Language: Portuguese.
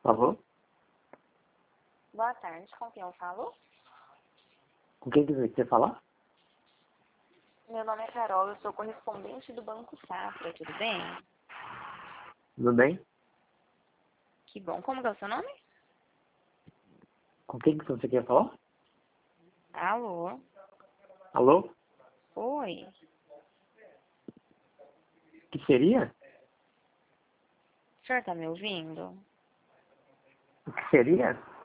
Alô? Boa tarde, com quem eu falo? Com quem que você quer falar? Meu nome é Carol, eu sou correspondente do Banco Safra, tudo bem? Tudo bem? Que bom, como que é o seu nome? Com quem que você quer falar? Alô? Alô? Oi? Que seria? O senhor tá me ouvindo? O que seria?